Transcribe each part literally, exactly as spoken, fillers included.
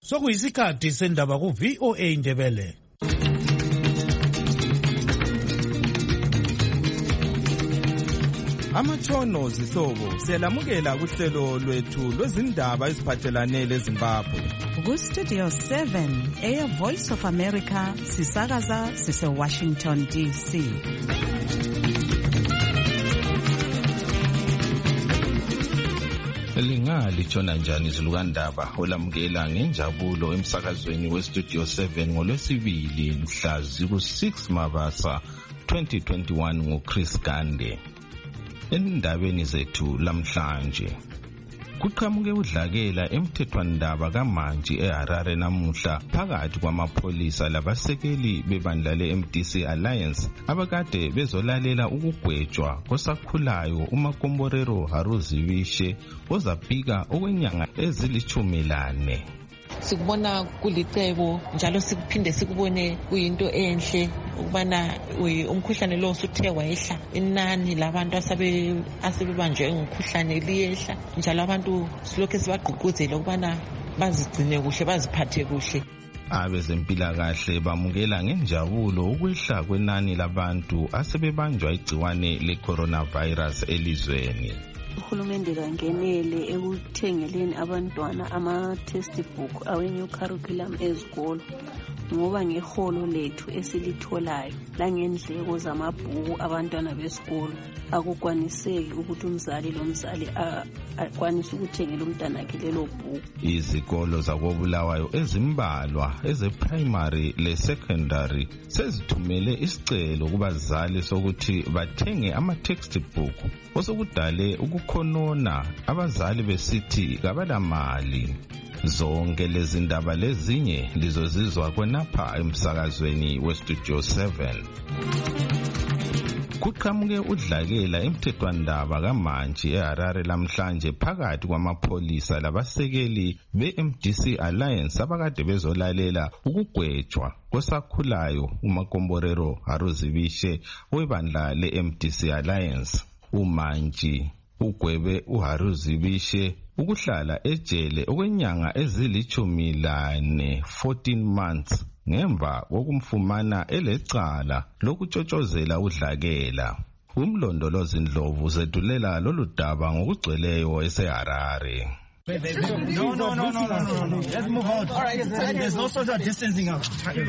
Sokuyisikhathi sendaba ku V O A Ndebele. Amathono zihlobo siyalamukela kuhlelo lwethu lwezindaba eziphathelane leZimbabwe. Ku Studio seven, Air Voice of America, sisakaza sise Washington D C. Lingalithona njani izilukandaba olamukela ngenjabulo emsakazweni weStudio seven ngolwesibili mhla ziku six Mabasa twenty twenty-one nguChris Gande. Endabeni zethu lamhlanje kuqhamuke udlakela emthethwandaba kaManji eHarare namuhla phakathi kwamapholisa labasekeli bebandla le-M D C Alliance abakade bezolalela ukugwetshwa kosakhulayo uMakomborero Haruzibishe ozabika okwenyanga ezilithumi lane. Sikubona kulicebo njalo sikuphinde sikubone kuyinto enhle ukubana umkhuhlane lo usuthe wayehla inani labantu asabe asebebanjwe ngumkhuhlane liyehla njalo abantu silokho sibagqugquzela ukubana bazigcine kuhle baziphathe kuhle. Abezempilakahle bamukela ngenjabulo ukwehla kwenani labantu asebebanjwa igciwane le-coronavirus elizweni. Uhulumende kangenele ekuthengeleni abantwana ama-textbook awe-new curriculum ezikolo ngoba ngeholo lethu esilitholayo langendleko zamabhuku abantwana besikolo akukwaniseki ukuthi umzali lomzali akwanise ukuthengela umntwana wakhe lelo bhuku. Izikolo zakobulawayo ezimbalwa ezeprimary le-secondary sezithumele isicelo kubazali sokuthi bathenge ama-textbook osokudale ukukhonona abazali besithi kabalamali. Zonke lezi ndaba lezinye lizozizwa khonapha emsakazweni weStudio seven. Kuqhamuke udlakela emthethwandaba kaManji eHarare lamhlanje phakathi kwamapholisa labasekeli be-M D C Alliance abakade bezolalela ukugwetshwa kosakhulayo uMakomborero Haruzibishe webandla le-M D C Alliance. uManji ugwebe uHaruzibishe ukuhlala ejele okwenyanga ezilithumi lane fourteen months ngemva kokumfumana elecala lokutshotshozela udlakela. Umlondolozi Ndlovu zedulela lolu daba ngokugcweleyo eseHarare. No, no, no, no, no, no, no. Let's move out. All right, there's no social distancing out.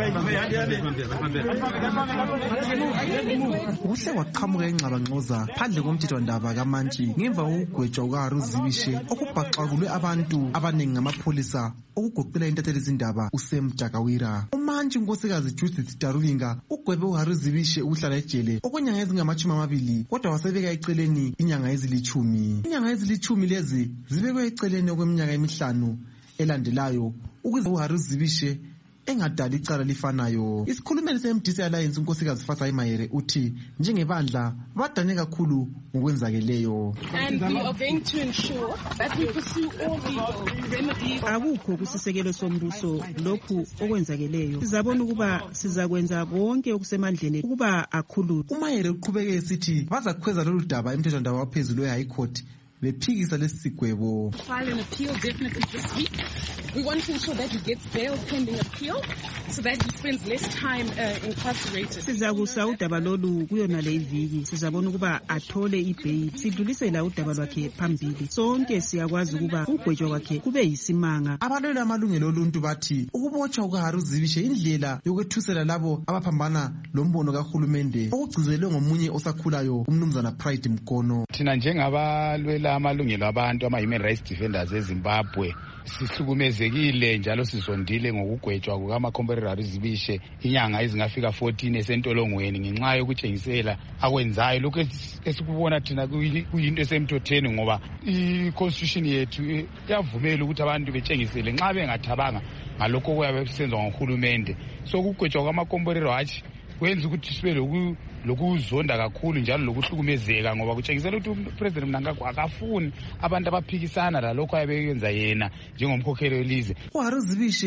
Uhle waqhamuka engxabangxoza phandle komthethwandaba kaManji ngemva kokugwetshwa kukaHaruzibishe okubhaxakulwe abantu abaningi ngamapholisa okugoqela intatheli zindaba uSam Jakawira. uManji unkosikazi Judith Tarulinga ugwebe uHaruzibishe ukuhlala ejele okwenyanga ezingamachumi amabili kodwa wasebeka eceleni inyanga ezilithumi. Inyanga ezilithumi lezi zibekwe eceleni okweminyaka emihlanu elandelayo ukuze uHaruzibishe engadali icala lifanayo. Isikhulumeli se-M D C Alliance unkosikazi Fathai Mayere uthi njengebandla badane kakhulu ngokwenzakeleyo. And we are going to ensure that we pursue all legal remedies. Akukho kusisekelo sombuso lokhu okwenzakeleyo. Sizabona ukuba sizakwenza konke okusemandleni ukuba akhululwe. uMayere uqhubeke esithi bazakhweza lolu daba emthethwandaba waphezulu we-High Court bephikisa lesi sigwebo. File an appeal definitely this week. We want to ensure that he gets bail pending appeal so that he spends less time uh, incarcerated. Sizakusa udaba lolu kuyona le iviki. Sizabona ukuba athole ibail. Sidlulisela udaba lwakhe phambili. Sonke siyakwazi ukuba ugwetshwa kwakhe kube yisimanga. Abalwela amalungelo oluntu bathi ukubotshwa kukaHaruzibishe indlela yokwethusela labo abaphambana lombono kahulumende okugcizelwe ngomunye osakhulayo umnumzana Pride Mkono. Thina njengabalwela amalungelo abantu ama-human rights defenders eZimbabwe sihlukumezekile njalo sizondile ngokugwetshwa kukaMakomborero Haruzibishe inyanga ezingafika fourteen esentolongweni ngenxa yokutshengisela akwenzayo. Lokhu esikubona thina kuyinto esemthethweni ngoba i-constitution yethu yavumela ukuthi abantu betshengisele nxa bengathabanga ngalokho okuyabe kusenzwa ngohulumende. So ukugwetshwa kwaMakomborero hatshi kwenza ukuthi sibe lokuzonda kakhulu njalo lokuhlukumezeka ngoba kutshengisela ukuthi uPresident Mnangagwa akafuni abantu abaphikisana lalokho ayebenza yena njengomkhokheli welizwe. uHaruzibishe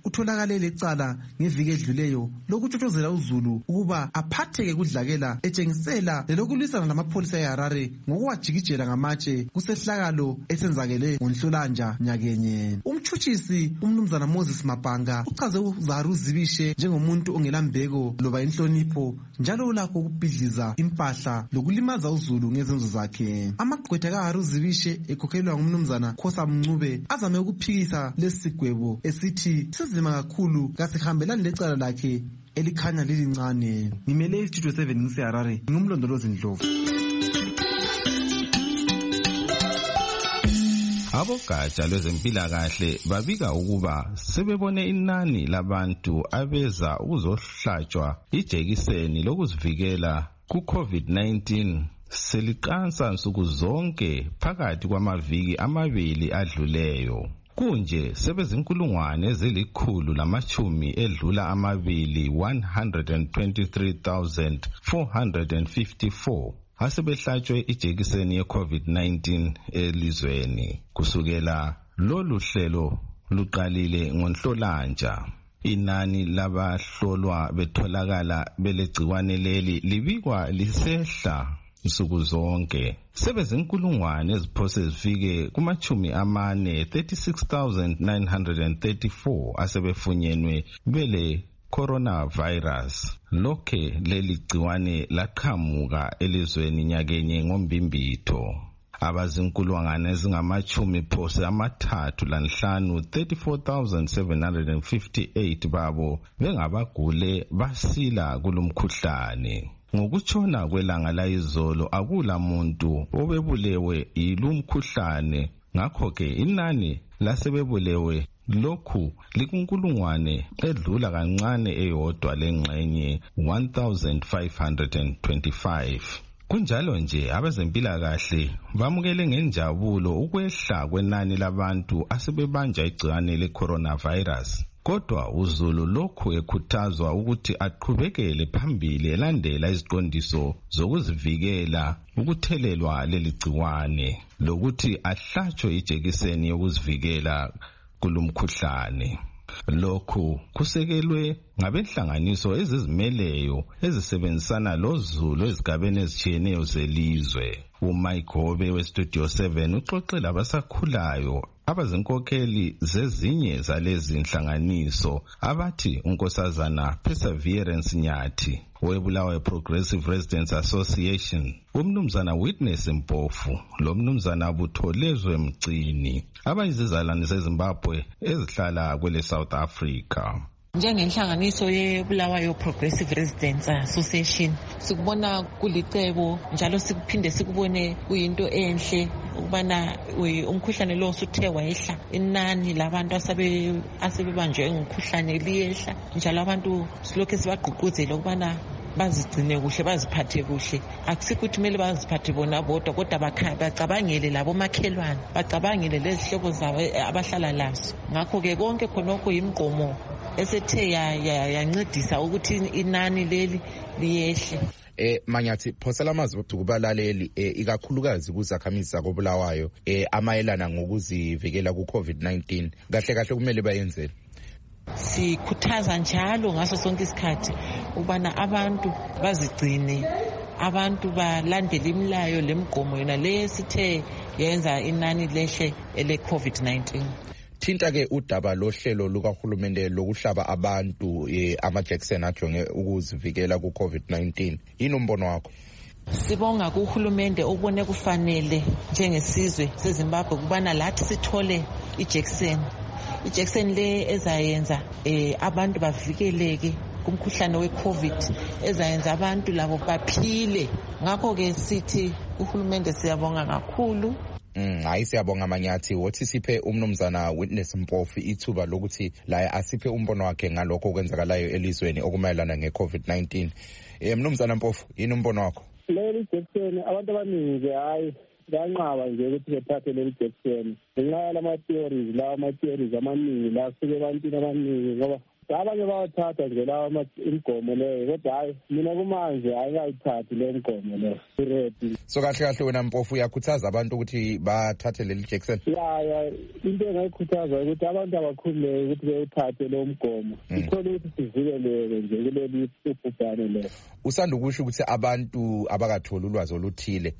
utholakale lecala ngeviki edluleyo lokutshotshozela uZulu ukuba aphatheke kudlakela etshengisela lelokulwisana namapholisa eHarare ngokuwajikijela ngamatshe kusehlakalo esenzakele ngoNhlolanja nyakenye. Umtshutshisi umnumzana Moses Mabhanga uchaze uZaru Zibishe njengomuntu ongelambeko loba inhlonipho njalo ulakho ukubhidliza impahla lokulimaza uZulu ngezenzo zakhe. Amagqwetha kaHaru Zibishe ekhokhelwa ngumnumzana Khosa Mncube azame ukuphikisa lesigwebo esithi sizima kakhulu kasihambelani lecala lakhe elikhanya lilincane. Ngimele iStudio seven ngiseHarare, ngumlondolozi Ndlovu. Abogatsha lwezempilakahle babika ukuba sebebone inani labantu abeza ukuzohlatshwa ijekiseni lokuzivikela ku-COVID nineteen seliqansa nsuku zonke phakathi kwamaviki amabili adluleyo. Kunje sebezinkulungwane ezilikhulu lamachumi edlula amabili one hundred twenty-three thousand four hundred fifty-four asebehlatshwe ijekiseni ye-COVID nineteen elizweni. Kusukela lolu hlelo luqalile ngoNhlolanja, inani labahlolwa betholakala belegciwane leli libikwa lisehla nsuku zonke. Sebezinkulungwane eziphose zifike kumachumi amane thirty-six thousand nine hundred thirty-four asebefunyenwe bele coronavirus. Lokhe leli gciwane laqhamuka elizweni nyakenye ngombimbitho. Abazinkulungwane ezingamachumi phose amathathu lanhlanu thirty-four thousand seven hundred fifty-eight babo bengabagule basila kulumkhuhlane. Ngokutshona kwelanga layizolo akula muntu obebulewe yilumkhuhlane, ngakho ke inani lasebebulewe lokhu likunkulungwane edlula kancane eyodwa lengxenye one thousand five hundred twenty-five. Kunjalo nje abezempilakahle bamukele ngenjabulo ukwehla kwenani labantu asebebanja igciwane le-coronavirus. Kodwa uZulu lokhu ekhuthazwa ukuthi aqhubekele phambili elandela iziqondiso zokuzivikela ukuthelelwa leli gciwane lokuthi ahlatshwe ijekiseni yokuzivikela kulumkhuhlane. Lokhu kusekelwe ngabenhlanganiso ezizimeleyo ezisebenzisana loZulu ezigabeni ezitshiyeneyo zelizwe. uMayigobe weStudio seven uxoxela abasakhulayo abazinkokheli zezinye zalezi nhlanganiso abathi unkosazana Perseverance Nyathi webulawayo Progressive Residents Association, umnumzana Witness Mpofu lomnumzana Butholezwe Mcini abayizizalwane zeZimbabwe ezihlala kwele South Africa. Njengenhlanganiso yebulawayo Progressive Residents Association sikubona kulicebo njalo sikuphinde sikubone kuyinto enhle ukubana umkhuhlane lo usuthe wayehla, inani labantu asabe asebebanjwe ngumkhuhlane liyehla, njalo abantu silokho sibagqugquzela ukubana bazigcine kuhle, baziphathe kuhle. Akusikuthi kumele baziphathe bona bodwa, kodwa bacabangele labo makhelwane, bacabangele lezihlobo zabo abahlala lazo. Ngakho ke konke khonokho yimgomo esethe yancedisa ukuthi inani leli liyehle. Eh Manyathi phosela amazwi kubalaleli eh ikakhulukazi kuzakhamizi zakobulawayo eh amayelana ngokuzivikela ku COVID nineteen, kahle kahle kumele bayenzele. Sikhuthaza njalo ngaso sonke isikhathi ubana abantu bazigcine, abantu balandele imilayo lemgomo yona lesithe yenza inani lehle ele COVID nineteen. Thinta ke udaba lohlelo lukahulumende lokuhlaba abantu eh, amajekiseni ajonge ukuzivikela ku COVID nineteen. Yini umbono wakho? Sibonga kuhulumende obone kufanele njengesizwe seZimbabwe kubana lathi sithole ijekiseni. Ijekiseni le ezayenza eh, abantu bavikeleke kumkhuhlane we-COVID, ezayenza abantu labo baphile. Ngakho ke sithi uhulumende siyabonga kakhulu. Mm, hayi siyabonga Manyathi. Wothi siphe umnumzana Witness Mpofu ithuba lokuthi la asiphe umbono wakhe ngalokho okwenzakalayo elizweni okumayelana nge-COVID nineteen. Eh mnumzana Mpofu, yini umbono wakho? Leli jekiseni abantu abaningi hayi banqaba nje ukuthi bethathe leli jekiseni ngenxa yalama theories lawa ama theories amaningi la suke ebantwini abaningi ngoba abanye bawathatha nje lawa imigomo leyo kodwa hayi mina kumanje ayikayithathi le migomo leyo iredi. So kahle kahle wena Mpofu uyakhuthaza abantu ukuthi bathathe leli jekiseni? Ya ya into engayikhuthaza ukuthi abantu abakhululeke ukuthi bewuthathe lo mgomo ikhona ukuthi sivikeleke nje kuleli ubhubhane leyo. Usanda ukusho ukuthi abantu abakatholi ulwazi oluthile,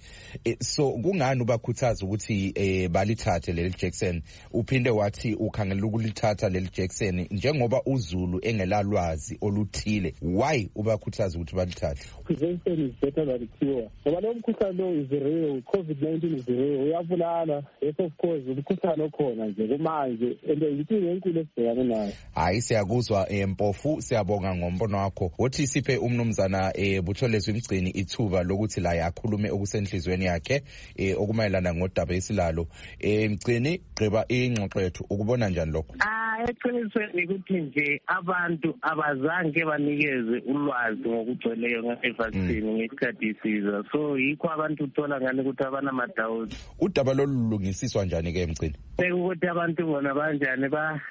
so kungani ubakhuthaza ukuthi eh balithathe leli jekiseni uphinde wathi ukhangelela ukulithatha leli jekiseni njengoba uZulu engelalwazi oluthile? Why ubakhuthaza ukuthi balithathe? Prevention is better than cure. Ngoba lo mkhuhlane lo is real, COVID nineteen is real, uyabulala. Yes of course umkhuhlane okhona nje kumanje and inkinga enkulu esibhekane nayo. Hayi siyakuzwa Mpofu, siyabonga ngombono wakho. Wothi siphe umnumzana eh Butholezwe Mgcini ithuba lokuthi la yakhulume okusenhlizweni yakhe eh okumayelana ngodaba esilalo. Eh Mgcini gqiba ingxoxo yethu, ukubona njani lokho? Ah eqinisweni ukuthi nje abantu abazange banikeze ulwazi ngokugcweleyo ngevaccine ngesikhathi isiza, so yikho abantu uthola ngani ukuthi abana madawuzi. Udaba lolungisiswa njani ke Mgcini? Ukuthi abantu bona banjani ba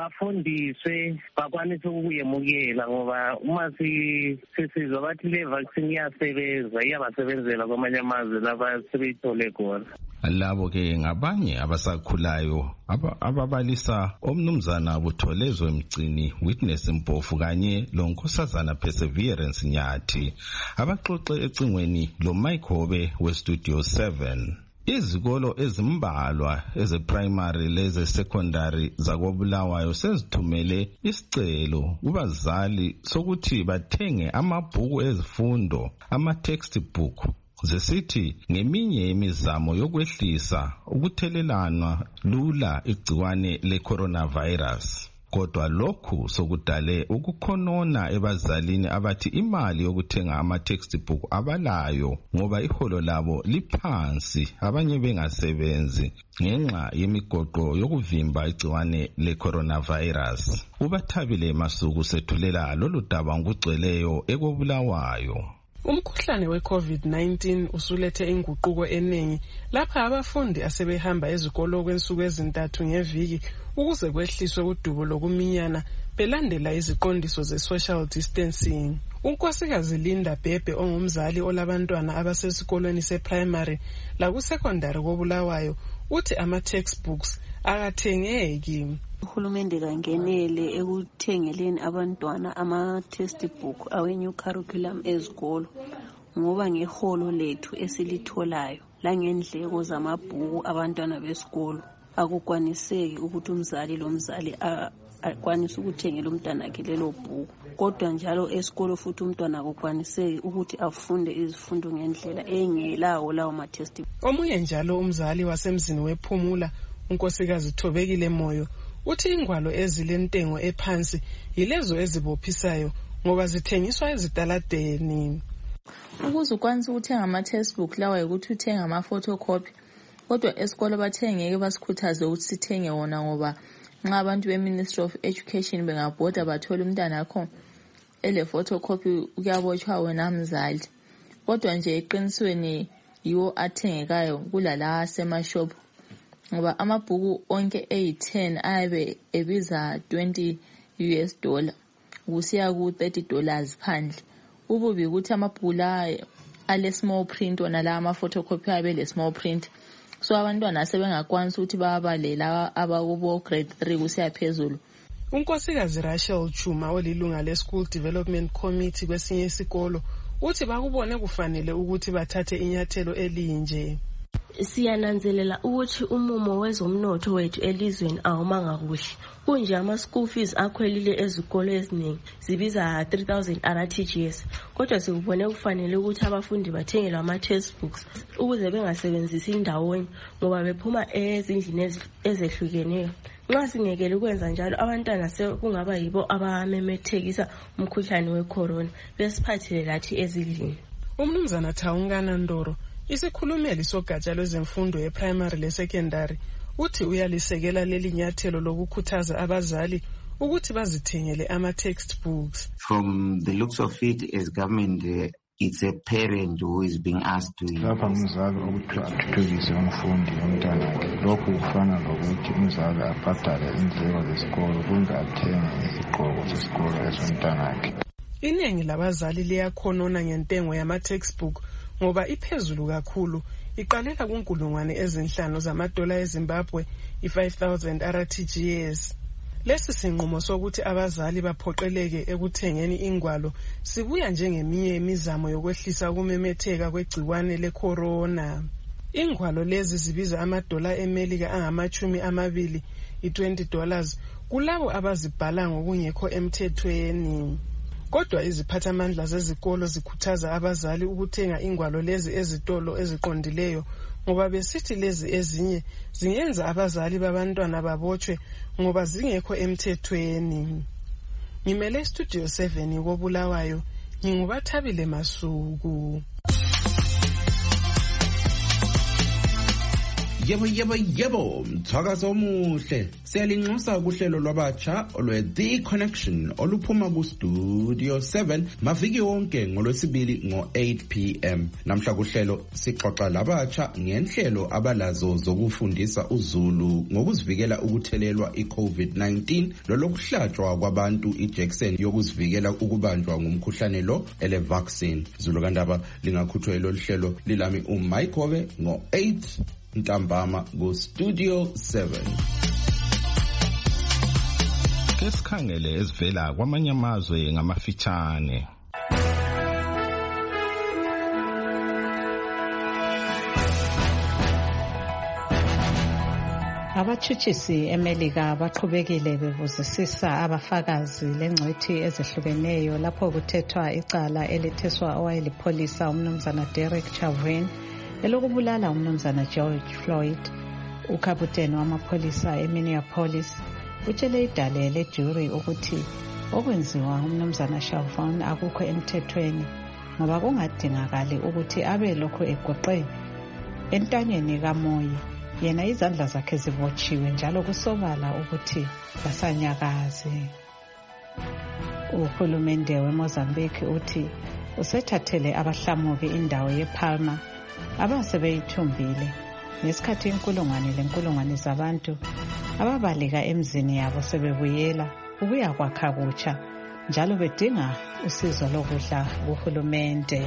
bafundiswe bakwanise ukuyemukela ngoba uma sisizwa bathi le vaccine iyasebenza iyabasebenzela kwamanye amazwe laba sebeyithole khona. Labo ke ngabanye abasakhulayo ababalisa omnumzana Butholezwe Mgcini, Witness Mpofu kanye lonkosazana Perseverance Nyathi abaxoxe ecingweni lo Mike we Studio seven. Izikolo ezimbalwa ezeprimary leze secondary zakobulawayo sezithumele isicelo kubazali sokuthi bathenge amabhuku ezifundo, ama textbook, zesithi ngeminye imizamo yokwehlisa ukuthelelana lula igciwane le coronavirus. Kodwa lokhu sokudale ukukhonona ebazalini abathi imali yokuthenga ama textbook abalayo ngoba iholo labo liphansi, abanye bengasebenzi ngenxa yemigoqo yokuvimba igciwane le coronavirus. Ubathabile Masuku sethulela lolu daba ngugcweleyo ekobulawayo. Umkhuhlane we-COVID nineteen usulethe inguquko eningi lapha abafundi asebehamba ezikolo kwensuku ezintathu ngeviki ukuze kwehliswe udubo lokuminyana belandela iziqondiso ze-social distancing. Unkosikazi Linda Bhebhe ongumzali olabantwana abasesikolweni se-primary laku-secondary kobulawayo uthi ama-textbooks akathengeki. Uhulumende kangenele ekuthengeleni abantwana ama-textbook awe-new curriculum ezikolo ngoba ngeholo lethu esilitholayo langendleko zamabhuku abantwana besikolo akukwaniseki ukuthi umzali lomzali akwanise ukuthengela umntwana wakhe lelo bhuku. Kodwa njalo esikolo futhi umntwana akukwaniseki ukuthi afunde izifundo ngendlela engelawo lawo ma-textbook. Omunye njalo umzali wasemzini wePhumula unkosikazi Thobekile Moyo uthi ingwalo ezilentengo ephansi yilezo ezibophisayo ngoba zithengiswa ezitaladeni. Ukuze ukwanise ukuthenga ama-textbook lawa ukuthi uthenga ama-photocopy, kodwa esikolo bathengeke basikhuthaze ukuthi sithenge wona ngoba nxa abantu be-Ministry of Education bengabhoda bathola umntwana akho ele photocopy kuyabotshwa wena mzali. Kodwa nje eqinisweni yiwo athengekayo kulala asemashop ngoba amabhuku onke ayi ten ayabe ebiza twenty U S dollar kusiya ku thirty dollars phandle. Ububi ukuthi amabhuku la ale small print wona la ama photocopy abe le small print, so abantwana sebengakwanisa ukuthi babalela abakubo grade three kusiya phezulu. Unkosikazi Rachel Chuma olilunga le School Development Committee kwesinye isikolo uthi bakubone kufanele ukuthi bathathe inyathelo elinje. Siyananzelela ukuthi umumo wezomnotho wethu elizweni awumanga kuhle. Kunje ama school fees akhwelile ezikolo eziningi zibiza three thousand R T G S. Kodwa sikubone kufanele ukuthi abafundi bathengelwe ama textbooks ukuze bengasebenzisi indawonye ngoba bephuma ezindlini ezehlukeneyo. Nxa singekele ukwenza njalo abantwana sekungaba yibo abamemethekisa umkhuhlane wecorona besiphathele lathi ezindlini. Umnumzana Thawungana Ndoro isikhulumeli sogatsha lwezemfundo ye-primary le-secondary uthi uyalisekela leli nyathelo lokukhuthaza abazali ukuthi bazithengele ama-textbooks. From the looks of it as government, uh, it's a parent who is being asked to... Lapha umzali ukuthi athuthukise umfundi umntwana lokhu kufana lokuthi umzali abhadale indleko zesikolo kumbe athenge izigqoko zesikolo ezomntanakhe. Iningi labazali liyakhonona ngentengo yama-textbook ngoba iphezulu kakhulu, iqalela kunkulungwane ezinhlanu zamadola eZimbabwe, i-five thousand R T G S. Lesi sinqumo sokuthi abazali baphoqeleke ekuthengeni ingwalo sibuya njengeminye yemizamo yokwehlisa ukumemetheka kwegciwane le-corona. Ingwalo lezi zibiza amadola eMelika angamachumi amabili, i-twenty dollars, kulabo abazibhala ngokungekho emthethweni. Kodwa iziphathamandla zezikolo zikhuthaza abazali ukuthenga ingwalo lezi ezitolo eziqondileyo ngoba besithi lezi ezinye zingenza abazali babantwana babotshwe ngoba zingekho emthethweni. Ngimele Studio seven koBulawayo, nginguBathabile Masuku. Yebo yebo yebo, mthakazo omuhle. Siyalinxusa kuhlelo lwabatsha olwe The Connection oluphuma ku Studio seven maviki wonke ngolwesibili ngo eight p m. Namhla kuhlelo sixoxa labatsha ngenhlelo abalazo zokufundisa uZulu ngokuzivikela ukuthelelwa i-COVID nineteen lolokuhlatshwa kwabantu ijackson yokuzivikela ukubanjwa ngumkhuhlane lo ele vaccine. Zulu kandaba lingakhuthwa lo hlelo lilami uMike Hobe ngo eight ntambama go Studio seven. Kesikhangele ezivela kwamanye amazwe ngamafitshane. Abatshutshisi eMelika baqhubekile bebuzisisa abafakazi lengcwethi ezihlukeneyo lapho kuthethwa icala elitheswa owayelipholisa umnumzana Derek Chauvin elokubulala umnumzana George Floyd. Ukaputeni wamapholisa eMinneapolis utshele idale lejury ukuthi okwenziwa umnumzana Chauvin akukho emthethweni ngoba kungadingakali ukuthi abe lokho egoqe entanyeni kamoya. Yena izandla zakhe zibotshiwe njalo kusobala ukuthi basanyakaze. Uhulumende weMozambique uthi usethathele abahlamuki indawo yePalma abasebeyithumbile ngesikhathi inkulungwane lenkulungwane zabantu ababaleka emzini yabo sebebuyela ukuya kwakha kutsha njalo bedinga usizo lokudla kuhulumende.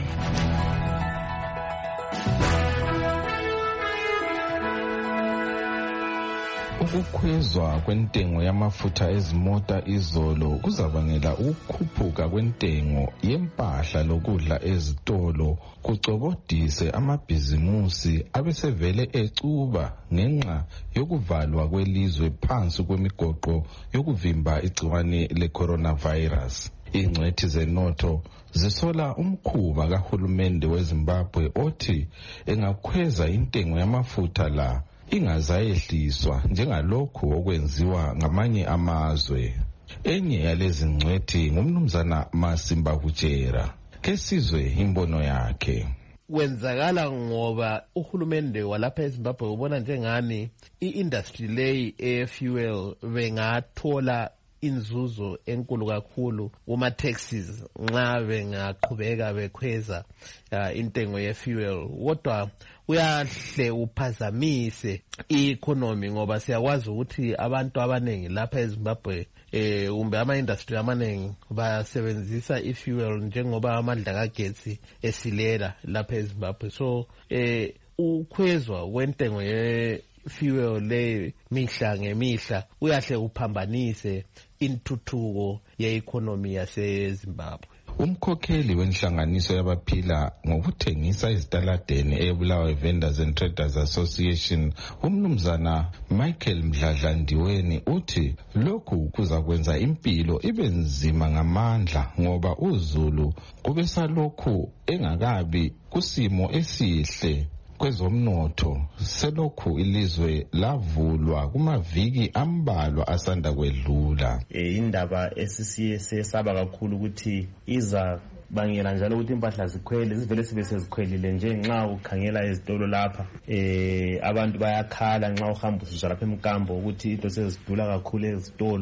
Ukukhwezwa kwentengo yamafutha ezimota izolo kuzabangela ukukhuphuka kwentengo yempahla lokudla ezitolo kucobodise amabhizimusi abesevele ecuba ngenxa yokuvalwa kwelizwe phansi kwemigoqo yokuvimba igciwane le-coronavirus. Ingcwethi zenotho zisola umkhuba kahulumende weZimbabwe othi engakhweza intengo yamafutha la ingazayehliswa njengalokhu okwenziwa ngamanye amazwe. Enye yalezi ngcwethi ngumnumzana Masimba Kutshera. Kesizwe imbono yakhe. Kwenzakala ngoba uhulumende walapha eZimbabwe ubona njengani i-industry leyi e-fuel bengathola inzuzo enkulu kakhulu kuma taxes nxa bengaqhubeka bekhweza uh, intengo ye-fuel. Kodwa uyahle uphazamise i-economy ngoba siyakwazi ukuthi abantu abanengi lapha eZimbabwe eh umbe ama-industry amaningi basebenzisa i-fuel njengoba amandla kagetsi esilela lapha eZimbabwe. So eh ukhwezwa kwentengo ye fuel le mihla ngemihla uyahle uphambanise intuthuko ye-economy yaseZimbabwe. Umkhokheli wenhlanganiso yabaphila ngokuthengisa izitaladeni eBulawayo Vendors and Traders Association umnumzana Michael Mdladlandiweni uthi lokhu kuzakwenza impilo ibe nzima ngamandla ngoba uZulu kubesalokhu engakabi kusimo esihle kwezomnotho selokhu ilizwe lavulwa kumaviki ambalwa asanda kwedlula. Eh indaba esisiye sesaba kakhulu ukuthi iza bangela njalo ukuthi impahla zikhwele zivele sibe sezikhwelile nje nxa ukhangela ezitolo lapha eh abantu bayakhala nxa uhamba usizwa lapha emkambo ukuthi into sezidula kakhulu ezitolo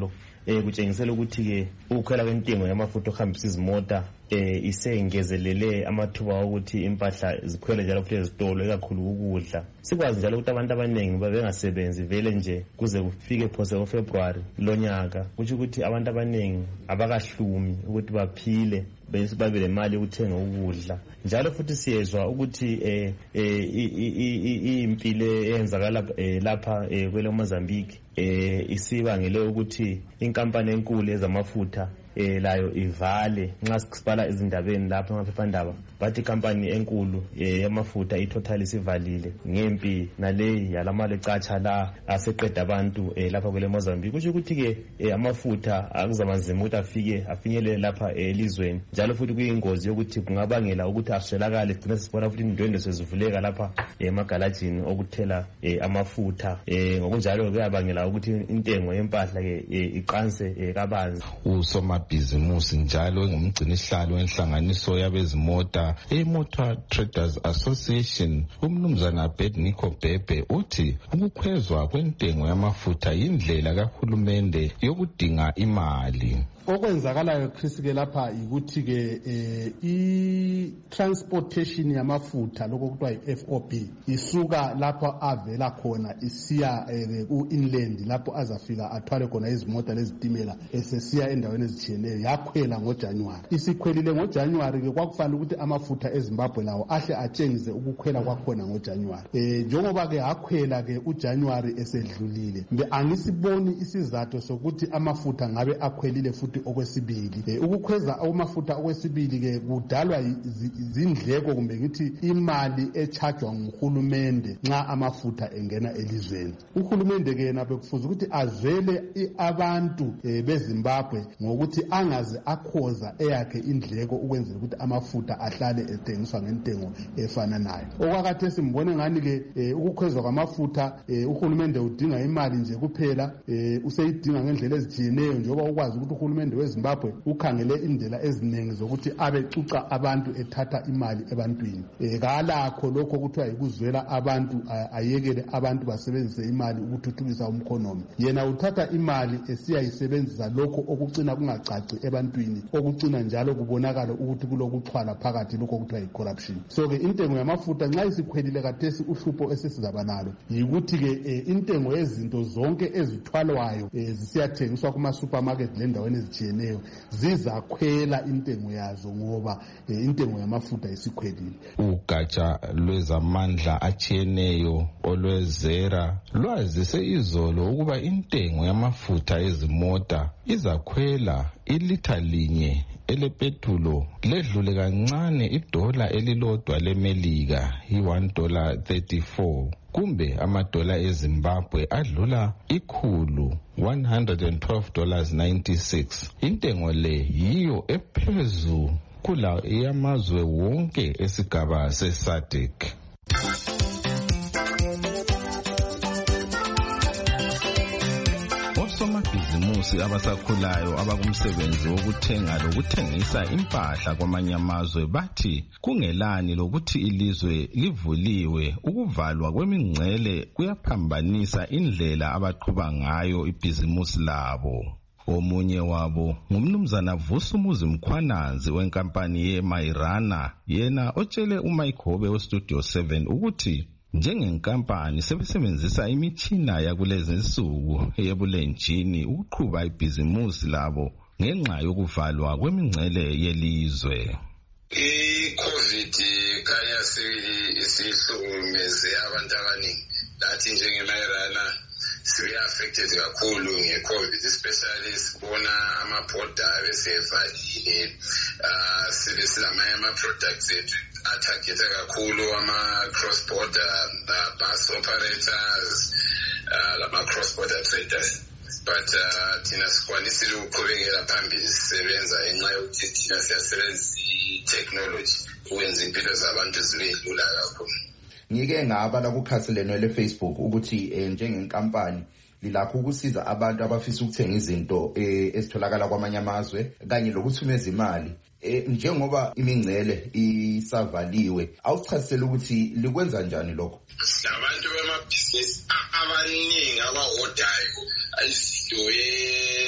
eh kutshengisela ukuthi ke ukukhwela kwentengo yamafutha okuhambisa izimota eh isengezelele amathuba okuthi impahla zikhwele njalo futhi ezitolo ekakhulu ukudla. Sikwazi njalo ukuthi abantu abaningi babengasebenzi vele nje kuze kufike phose ngoFebruary lonyaka, kuthi ukuthi abantu abaningi abakahlumi ukuthi baphile bese babe lemali ukuthenga ukudla. Njalo futhi siyezwa ukuthi eh impilo eyenzakala lapha kwele Mozambique eh isibangele ukuthi inkampani enkulu ezamafutha eh layo ivale. Nxa sibala izindabeni lapha amaphephandaba bathi company enkulu yamafutha iTotal isivalile ngempi nale yalamali ecatsha la aseqeda abantu lapha kwele Mozambique. Kusho ukuthi ke amafutha akuzamanzima ukuthi afike afinyelele lapha elizweni, njalo futhi kuyingozi yokuthi kungabangela ukuthi aswelakale. Sigcina sibona futhi indwendwe sezivuleka lapha emagalajini okuthela amafutha, ngokunjalo kuyabangela ukuthi intengo yempahla ke iqanse kabanzi. Usomabhizimusi njalo engumgcinisihlalo wenhlanganiso yabezimota eMotor Traders Association umnumzana Bednico Bebe uthi ukukhwezwa kwentengo yamafutha yindlela kahulumende yokudinga imali. Okwenzakalayo Chris ke lapha ukuthi ke i transportation yamafutha lokho kuthiwa i-F O B isuka lapha avela khona isiya ku inland lapho azafika athwale khona izimota lezitimela esesiya endaweni ezitshiyeneyo yakhwela ngoJanuary. Isikhwelile ngoJanuary ke kwakufanele ukuthi amafutha eZimbabwe lawo ahle atshengise ukukhwela kwakhona ngoJanuary. Eh njengoba ke akhwela ke uJanuary esedlulile, mbe angisiboni isizathu sokuthi amafutha ngabe akhwelile futhi okwesibili. Ukukhweza amafutha okwesibili ke kudalwa izindleko kumbe ngithi imali echargewa nguhulumende nxa amafutha engena elizweni. Uhulumende ke nabe kufuza ukuthi azwele abantu beZimbabwe ngokuthi angaze akhoza eyakhe indleko ukwenzela ukuthi amafutha ahlale ethengiswa ngentengo efananayo. Okwakathe simbone ngani ke ukukhwezwa kwamafutha uhulumende udinga imali nje kuphela, useyidinga ngendlela ezitshiyeneyo njengoba ukwazi ukuthi uhulumende weZimbabwe ukhangele indlela eziningi zokuthi abecuca abantu ethatha imali ebantwini. Kalakho lokho kuthiwa yikuzwela abantu ayekele abantu basebenzise imali ukuthuthukisa umkhonomi. Yena uthatha imali esiyayisebenzisa lokho okucina kungacaci ebantwini, okucina njalo kubonakala ukuthi kulokuxhwala phakathi lokho kuthiwa yi-corruption. So ke intengo yamafutha nxa isikhwelile kathesi uhlupho esesizaba nalo yikuthi ke intengo yezinto zonke ezithwalwayo zisiyathengiswa kuma supermarket lendaweni ezitshiyeneyo zizakhwela intengo yazo ngoba intengo yamafutha isikhwelile. Ugatsha lwezamandla atshiyeneyo olwezera lwazise izolo ukuba intengo yamafutha ezimota izakhwela ilitha linye elepetulo ledlule kancane idola elilodwa lemelika i-one dollar thirty-four kumbe amadola eZimbabwe adlula ikhulu one hundred twelve dollars ninety-six. Intengo le yiyo ephezulu kula eyamazwe wonke esigaba seSADC. Osomabhizimusi abasakhulayo abakumsebenzi wokuthenga lokuthengisa impahla kwamanye amazwe bathi kungelani lokuthi ilizwe livuliwe, ukuvalwa kwemingcele kuyaphambanisa indlela abaqhuba ngayo ibhizimusi labo. Omunye wabo ngumnumzana Vusumuzi Mkhwananzi wenkampani yeMairana, yena otshele uMaigobe weStudio seven ukuthi njengenkampani sebesebenzisa imitshina yakulezi insuku eyebulenjini ukuqhuba ibhizimusi labo ngenxa yokuvalwa kwemingcele yelizwe. I-COVID kaya isihlukumeze abantu abaningi. Lathi njengeMairana sibe affected kakhulu nge-COVID, especially sibona ama-border besevalile. Uh, sibe silamanye ama-products ethu atargeta kakhulu ama-cross border uh, bus operators, uh, lama-cross border traders. But uh, thina sikwanisile ukuqhubekela phambili sisebenza ngenxa yokuthi thina siyasebenzisa i-technology ukwenza impilo zabantu zibe lula kakhulu. Ngike ngabala kukhasi leno le-Facebook ukuthi eh, njengenkampani lilakho ukusiza abantu abafisa ukuthenga izinto eh, ezitholakala kwamanye amazwe kanye lokuthumeza imali. Eh, njengoba imingcele isavaliwe, awuchasisele ukuthi likwenza njani lokho? Abantu bamabhizinisi abaningi abahodayo izinto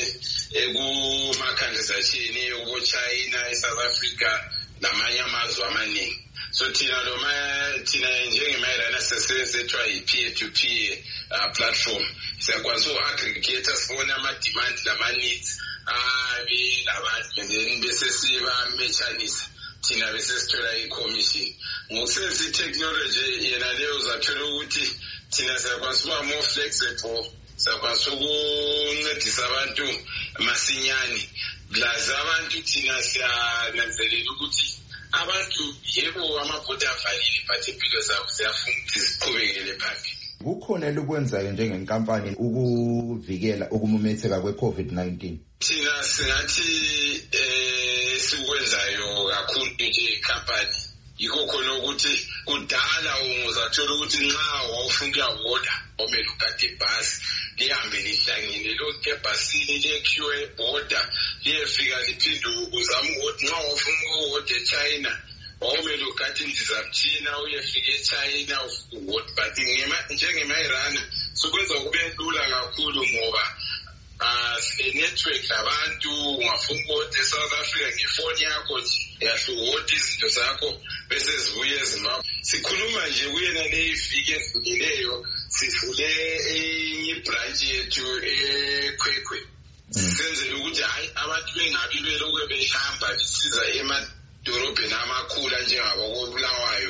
ekumakhandles atshiyeneyo kubo-China, eSouth Africa namanye amazwe amaningi. So thina loma thina njengeMairana sesethwa yi-peer to peer uh, platform siyakwazi uku-aggregate sibone ama-demand lama-needs abe labantu then bese sibamechanisa thina bese sithola i-commission. Ngokusebenzisa i-technology yena leyo uzathola ukuthi thina siyakwazi ukuba more flexible, siyakwazi ukuncedisa abantu masinyane. Plus abantu thina siyananzelela ukuthi abantu yebo amabhodha avalile but impilo zabo ziyafuna ukuthi ziqhubekele phambili. Kukhona lokwenzayo njengenkampani ukuvikela ukumumetheka kwe-COVID nineteen? Thina singathi eh sikwenzayo kakhulu nje ikhampani yikho khona ukuthi kudala uzathola ukuthi nxa wawufuna ukuya omele ukade ibhasi lihambe lihlangene lonke ebhasini liyekhiywe ebhoda liyefika liphinde uzama ukuthi nxa wawufuna ukuya eChina omele ukade indizamthina uyefika eChina ufuthi but njengeMairana sokwenza kube lula kakhulu ngoba Uh, network abantu ungafuna ukuthi eSouth Africa ngefoni yakho yahluka izinto zakho bese zibuye eZimbabwe. Sikhuluma nje kuyena leyiviki edlulileyo sivule enye branch yethu eKwekwe. Senzele ukuthi hayi abantu bengabi belokwe behamba besiza emadorobheni amakhulu njengabo koBulawayo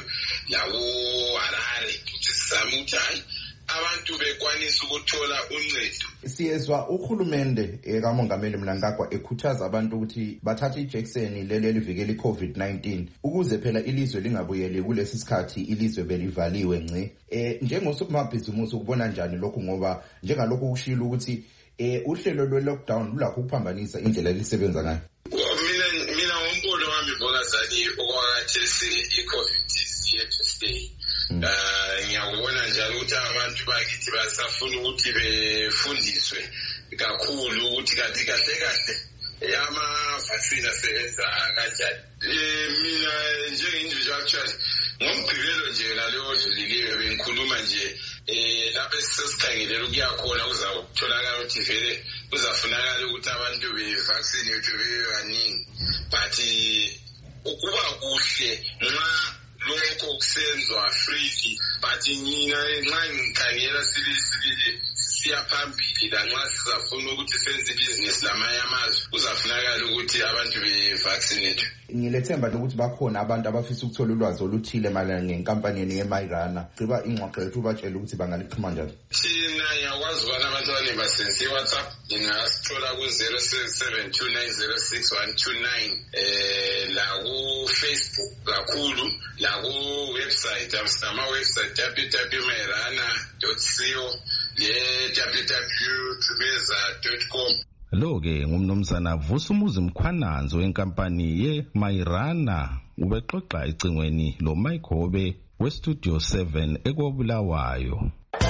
labo Harare ukuthi sizame ukuthi hayi abantu bekwanisa ukuthola uncedo. Siyezwa uhulumende ekamongameli Mnangagwa ekhuthaza abantu ukuthi bathathe ijekiseni leli elivikela iCovid nineteen ukuze phela ilizwe lingabuyeli kulesi sikhathi ilizwe belivaliwe ngci. Eh njengosomabhizimusi ukubona njani lokho ngoba njengalokho kushilo ukuthi eh uhlelo lwe lockdown lulakho ukuphambanisa indlela elisebenza ngayo. Mina mina ngombono wami ngokazali okwakathesi iCovid here to stay. Uh, ngiyakubona njalo ukuthi abantu bakithi basafuna ukuthi befundiswe kakhulu ukuthi kanti kahle kahle ama-vaccine asebenza kanjani. Mina njenge-individual actually ngomgqibelo nje naleyo odlulileyo bengikhuluma nje eh lapho sesikhangele ukuya khona kuzakutholakala ukuthi vele kuzafunakala ukuthi abantu be-vaccine yethu bebe baningi but ukuba kuhle nxa lokho kusenzwa freely but mina nxa ngikhangela sibili siyaphambili la nxa sizafuna ukuthi senze business lamanye amazwe kuzafunakala ukuthi abantu be-vaccinate. Ngilethemba ukuthi bakhona abantu abafisa ukuthola ulwazi oluthile mayelana ngenkampani yeMairana. Ciba ingxoxo yethu batshela ukuthi bangalixhuma njani. Thina ngiyakwazi ubana abantu abaningi basebenzisa iWhatsApp ngingasithola ku-zero seven two nine zero six one two nine eh la ku-Facebook kakhulu la ku-website sinama-website w w w dot mairana dot co le w w w dot tubeza dot com. Lo-ke ngumnumzana Vusumuzi Mkhwananzo wenkampani yeMairana ubexoxa ecingweni lo Mike weStudio seven ekobulawayo.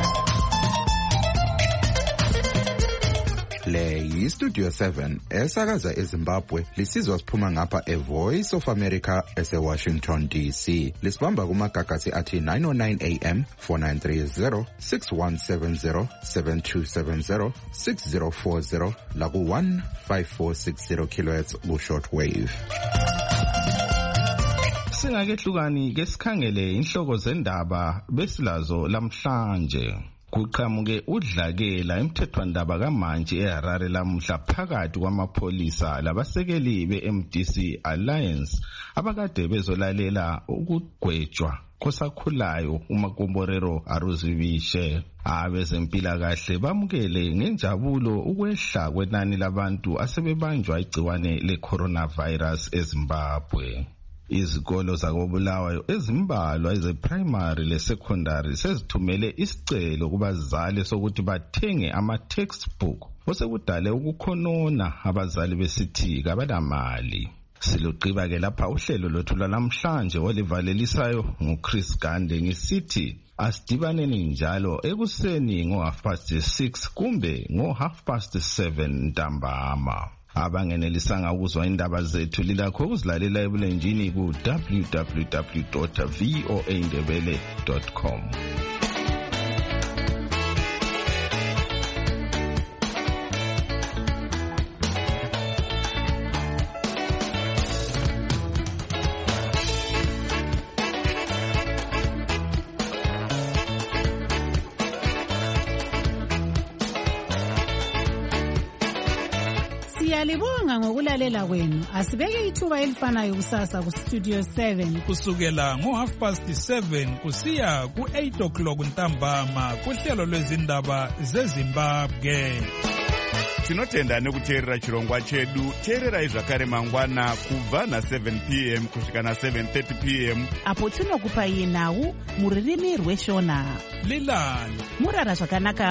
Le yiStudio seven esakaza eZimbabwe lisizwa siphuma ngapha eVoice of America eseWashington D C. Lisibamba kumagagasi athi nine oh nine A M, four nine three zero, six one seven zero, seven two seven zero, six zero four zero la ku one five four six zero kilohertz ku shortwave. Singakehlukani ke sikhangele inhloko zendaba besilazo lamhlanje. Kuqhamuke udlakela emthethwandaba kaMantshi eHarare lamuhla phakathi kwamapholisa labasekeli be-M D C Alliance abakade bezolalela ukugwetshwa kosakhulayo uMakomborero Aruzibishe. Abezempilakahle bamukele ngenjabulo ukwehla kwenani labantu asebebanjwa igciwane le-coronavirus eZimbabwe. Izikolo zakobulawayo ezimbalwa ezeprimary lesecondary sezithumele isicelo kubazali sokuthi bathenge ama-textbook osekudale ukukhonona abazali besithi kabanamali. Siluqiba ke lapha uhlelo lwethu lwanamhlanje olivalelisayo nguChris Gande ngisithi asidibaneni njalo ekuseni ngo half past six kumbe ngo half past seven ntambama. Abangenelisanga ukuzwa indaba zethu lilakho ukuzilalela ebulenjini ku w w w dot voa ndebele dot com. Siyalibonga ngokulalela kwenu. Asibeke ithuba elifanayo kusasa ku Studio seven. Kusukela ngo half past seven kusiya ku eight o'clock ntambama kuhlelo lwezindaba zeZimbabwe. Tinotenda nekuteerera chirongwa chedu. Teererai zvakare mangwana kubva na seven p m kusvika na seven thirty p m apo tinokupai nhau muririmi rweshona. Lilani murara zvakanaka.